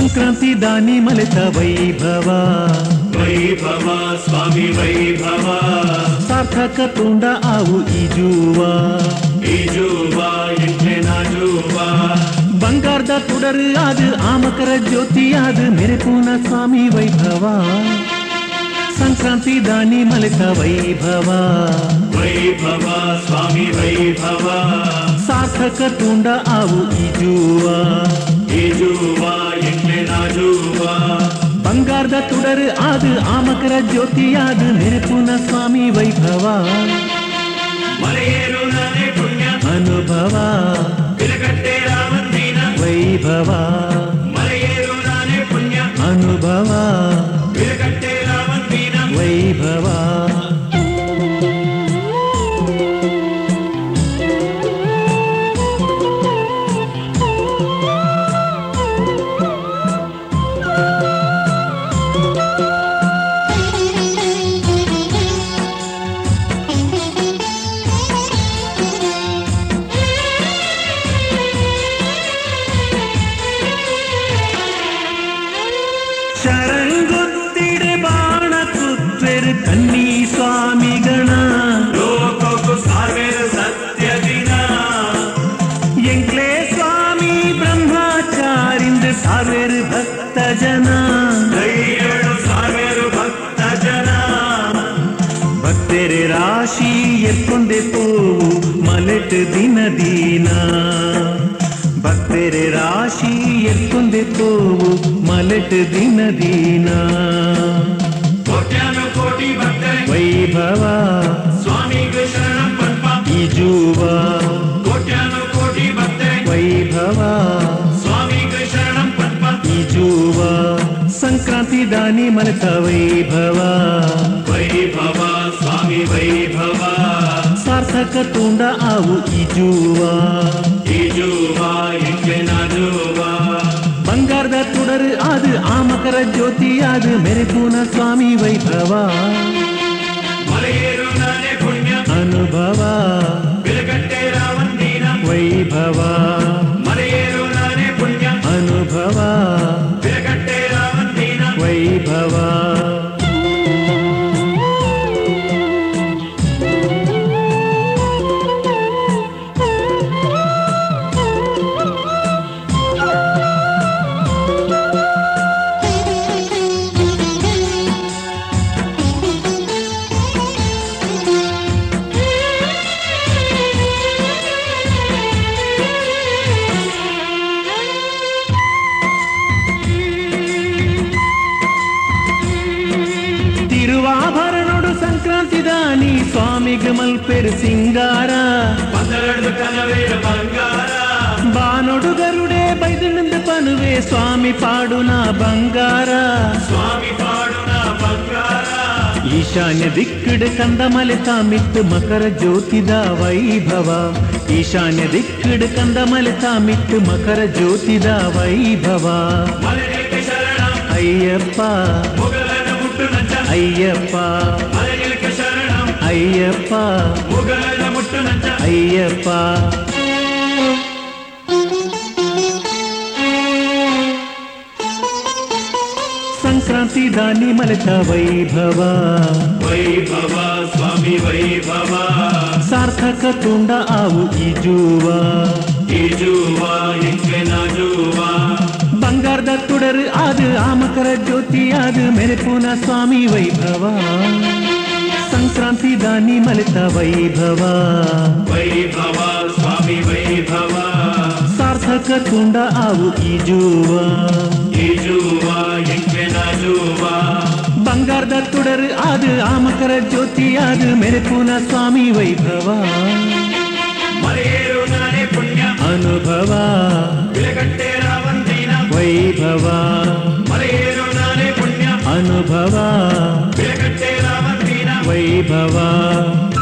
ಸಂಕ್ರಾಂತಿ ದಾನಿ ಮಲೆತ ವೈಭವ ವೈಭವ ಸ್ವಾಮಿ ವೈಭವ ಸಾರ್ಥಕ ತುಂಡ ಆವು ಈಜುವ ಎಂಟೆ ನಾಜುವ ಬಂಗಾರದ ತುಡರು ಅದು ಆಮಕರ ಜ್ಯೋತಿ ಅದು ಮೆರೆಪೂನ ಸ್ವಾಮಿ ವೈಭವ ಸಂಕ್ರಾಂತಿ ದಾನಿ ಮಲೆತ ವೈಭವ ವೈಭವ ಸ್ವಾಮಿ ವೈಭವ ಸಾರ್ಥಕ ತುಂಡ ಆವು ಈಜುವ ಎಂಟೆ ನಾಜುವ ಬಂಗಾರದ ತುಡರು ಅದು ಆಮಕರ ಜ್ಯೋತಿ ಅದು ಮೆರೆಪೂನ ಸ್ವಾಮಿ ವೈಭವ ಮಲೆಯೇರು ನಾನೇ ಪುಣ್ಯ ಅನುಭವ ಬಿಲಕಟ್ಟೆ ರಾಮಂದಿನ ವೈಭವ ಮಲೆಯೇರು ನಾನೇ ಪುಣ್ಯ ಅನುಭವ ಬಿಲಕಟ್ಟೆ ರಾಮಂದಿನ ವೈಭವ ಶರಂಗುತ್ತಿಡೆ ಬಾಣ ಕುತ್ವೆರು ಕನ್ನೀ ಸ್ವಾಮಿಗಣ ಲೋಕಕ್ಕೂ ಸಾವಿರ ಸತ್ಯ ದಿನ ಎಂಕ್ಲೇ ಸ್ವಾಮಿ ಬ್ರಹ್ಮಚಾರಿಂದ ಸಾವಿರ ಭಕ್ತ ಜನ ಕೈಯಳು ಸಾವಿರ ಭಕ್ತ ಜನ ಭಕ್ತರೆ ರಾಶಿ ಎತ್ಕೊಂಡೆ ಪೋವು ಮಲೆಟ್ ದಿನ ದೀನ ಭಕ್ತರೆ ರಾಶಿ ಎತ್ಕೊಂಡೆ ಪೋವು ಮಲೆಟ್ ದಿನ ದೀನ ಕೋಟ್ಯಾನು ಕೋಟಿ ಭಕ್ತರೆ ವೈಭವ ಸ್ವಾಮಿಗೆ ಶರಣಂ ಪಂಪ ಈಜುವ ಕೋಟ್ಯಾನು ಕೋಟಿ ಭಕ್ತರೆ ವೈಭವ ಸ್ವಾಮಿಗೆ ಶರಣಂ ಪಂಪ ಈಜುವ ಸಂಕ್ರಾಂತಿ ದಾನಿ ಮಲೆತ ವೈಭವ ವೈಭವ ಸ್ವಾಮಿ ವೈಭವ ಸಾರ್ಥಕ ತುಂಡ ಆವು ಈಜುವ ಎಂಟೆ ನಾಜುವ ಬಂಗಾರದ ತುಡರು ಅದು ಆಮಕರ ಜ್ಯೋತಿ ಅದು ಮೆರೆಪೂನ ಸ್ವಾಮಿ ವೈಭವ ಮಲೆಯೇರು ನಾನೇ ಪುಣ್ಯ ಅನುಭವ ಬಿಲಕಟ್ಟೆ ರಾಮಂದಿನ ವೈಭವ ಮಲೆಯೇರು ನಾನೇ ಪುಣ್ಯ ಅನುಭವ ಬಿಲಕಟ್ಟೆ ರಾಮಂದಿನ ವೈಭವ ತಿರುವಾಭರಣೋಡು ಸಂಕ್ರಾಂತಿ ದಾನಿ ಸ್ವಾಮಿಗೆ ಮಲ್ಪೆರು ಸಿಂಗಾರ ಪಂದರಡು ಕನವೇರ ಬಂಗಾರ ಬಾನೊಡು ಗರುಡೆ ಬೈದಿನಿಂದ ಪನುವೆ ಸ್ವಾಮಿ ಪಾಡುನ ಬಂಗಾರ ಸ್ವಾಮಿ ಪಾಡುನ ಬಂಗಾರ ಈಶಾನ್ಯ ದಿಕ್ಕಡು ಕಂದ ಮಲೆತ ಮಿತ್ತು ಮಕರ ಜ್ಯೋತಿದ ವೈಭವ ಈಶಾನ್ಯ ದಿಕ್ಕಡು ಕಂದ ಮಲೆತ ಮಿತ್ತು ಮಕರ ಜ್ಯೋತಿದ ವೈಭವ ಮಲೆಗೆ ಶರಣ ಅಯ್ಯಪ್ಪ ಮುಗಲನ ಮುಟ್ಟು ನಂಚ ಅಯ್ಯಪ್ಪ ಮಲೆಗೆ ಶರಣ ಅಯ್ಯಪ್ಪ ಮುಗಲನ ಮುಟ್ಟು ನಂಚ ಅಯ್ಯಪ್ಪ ಸಂಕ್ರಾಂತಿ ದಾನಿ ಮಲೆತ ವೈಭವ ವೈಭವ ಸ್ವಾಮಿ ವೈಭವ ಸಾರ್ಥಕ ತುಂಡ ಆವು ಈಜುವ ಎಂಟೆ ನಾಜುವ ಬಂಗಾರದ ತುಡರು ಅದು ಆಮಕರ ಜ್ಯೋತಿ ಅದು ಮೆರೆಪೂನ ಸ್ವಾಮಿ ವೈಭವ ಸಂಕ್ರಾಂತಿ ದಾನಿ ಮಲೆತ ವೈಭವ ವೈಭವ ಸ್ವಾಮಿ ವೈಭವ ಸಾರ್ಥಕ ತುಂಡ ಆವು ಈಜುವ ಎಂಟೆ ನಾಜುವ ಬಂಗಾರದ ತುಡರು ಅದು ಆಮಕರ ಜ್ಯೋತಿ ಅದು ಮೆರೆಪೂನ ಸ್ವಾಮಿ ವೈಭವ ಮಲೆಯೇರು ನಾನೇ ಪುಣ್ಯ ಅನುಭವ ಬಿಲಕಟ್ಟೆ ರಾಮಂದಿನ ವೈಭವ ಮಲೆಯೇರು ನಾನೇ ಪುಣ್ಯ ಅನುಭವ ಬಿಲಕಟ್ಟೆ ರಾಮಂದಿನ ವೈಭವ